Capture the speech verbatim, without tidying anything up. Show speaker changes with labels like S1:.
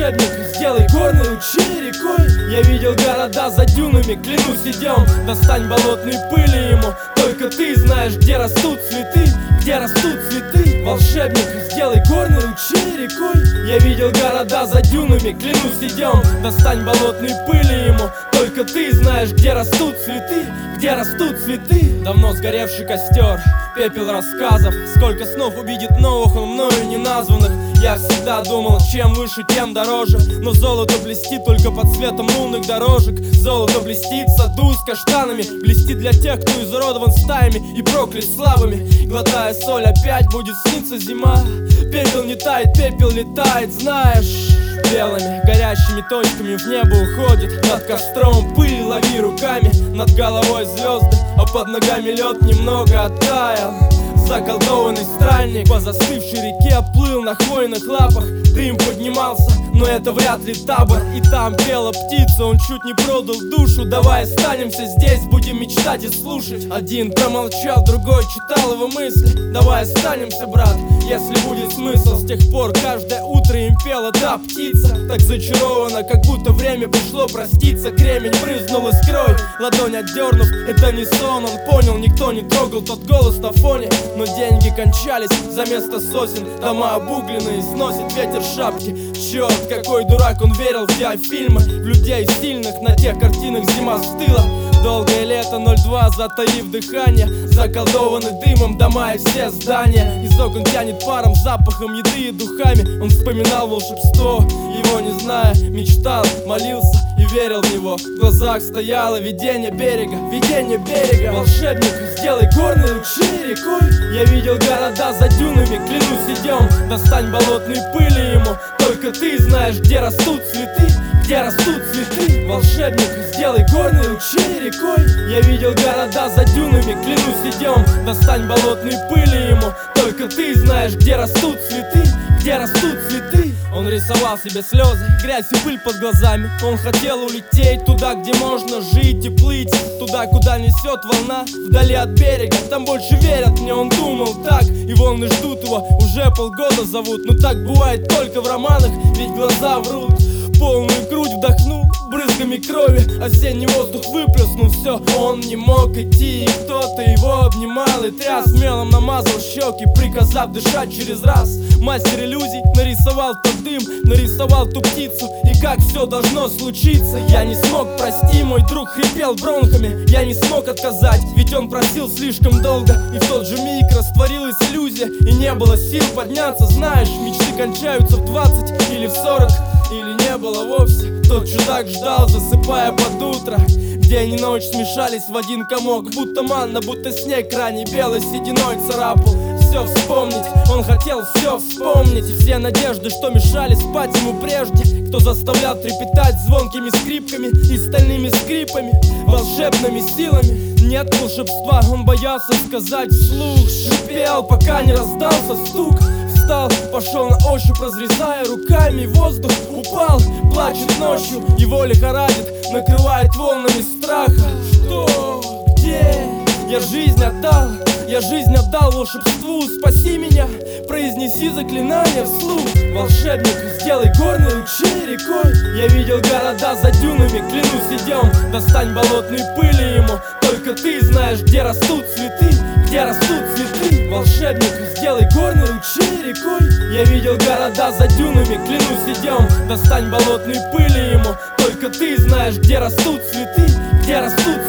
S1: Волшебник, сделай горный ручей рекой. Я видел города за дюнами, клянусь, идем. Достань болотной пыли ему. Только ты знаешь, где растут цветы, где растут цветы. Волшебник, сделай горный ручей рекой. Я видел города за дюнами, клянусь, идем. Достань болотной пыли ему. Только ты знаешь, где растут цветы, где растут цветы. Давно сгоревший костер, пепел рассказов. Сколько снов увидит новых, он мною не названных. Я всегда думал, чем выше, тем дороже. Но золото блестит только под светом лунных дорожек. Золото блестит в саду с каштанами. Блестит для тех, кто изуродован стаями и проклят славами. Глотая соль, опять будет сниться зима. Пепел не тает, пепел летает, знаешь. Белыми горящими точками в небо уходит. Над костром пыль лови руками. Над головой звезды, а под ногами лед немного оттаял. Заколдованный странник по застывшей реке плыл на хвойных лапах. Дым поднимался, но это вряд ли табор. И там пела птица, он чуть не продал душу. Давай останемся здесь, будем мечтать и слушать. Один промолчал, другой читал его мысли. Давай останемся, брат, если будет смысл. С тех пор каждое утро им пела та птица. Так зачарована, как будто время пришло проститься. Кремень брызнул искрой, ладонь отдернув. Это не сон, он понял, никто не трогал тот голос на фоне. Но деньги кончались, за место сосен дома обугленные, сносит ветер шапки. Черт, какой дурак, он верил в диафильмы, в людей сильных, на тех картинах зима стыла. Долгое лето, ноль два, затаив дыхание. Заколдованы дымом дома и все здания. Из окон тянет паром, запахом еды и духами. Он вспоминал волшебство, его не зная. Мечтал, молился и верил в него. В глазах стояло видение берега, видение берега. Волшебник, сделай горный ручей рекой. Я видел города за дюнами, клянусь, идем. Достань болотной пыли ему. Только ты знаешь, где растут цветы, где растут цветы. Волшебник, сделай горный ручей рекой. Я видел города за дюнами, клянусь, идем. Достань болотной пыли ему. Только ты знаешь, где растут цветы, где растут цветы. Он рисовал себе слезы, грязь и пыль под глазами. Он хотел улететь туда, где можно жить и плыть. Туда, куда несет волна, вдали от берега. Там больше верят мне, он думал так. И волны ждут его, уже полгода зовут. Но так бывает только в романах, ведь глаза врут. Полную грудь вдохнул, брызгами крови осенний воздух выплеснул все. Он не мог идти, и кто-то его обнимал и тряс. Мелом намазал щеки, приказав дышать через раз. Мастер иллюзий нарисовал тот дым, нарисовал ту птицу, и как все должно случиться. Я не смог, прости, мой друг хрипел бронхами. Я не смог отказать, ведь он просил слишком долго. И в тот же миг растворилась иллюзия, и не было сил подняться. Знаешь, мечты кончаются в двадцать или в сорок, или не было вовсе. Тот чудак ждал, засыпая под утро. День и ночь смешались в один комок, будто манна, будто снег ранее белой сединой царапал. Все вспомнить, он хотел все вспомнить. И все надежды, что мешали спать ему прежде, кто заставлял трепетать звонкими скрипками и стальными скрипами, волшебными силами. Нет волшебства, он боялся сказать вслух. Шипел, пока не раздался стук. Встал, пошел на ощупь, разрезая руками воздух. Упал, плачет ночью, его лихорадит, накрывает волнами страха. Что? Где? Я жизнь отдал, я жизнь отдал волшебству. Спаси меня, произнеси заклинание вслух. Волшебник, сделай горный ручей рекой. Я видел города за дюнами, клянусь, идем. Достань болотной пыли ему. Только ты знаешь, где растут цветы, где растут цветы. Волшебник, сделай горный ручей рекой. Я видел города за дюнами, клянусь, идем. Достань болотной пыли ему. Только ты знаешь, где растут цветы, где растут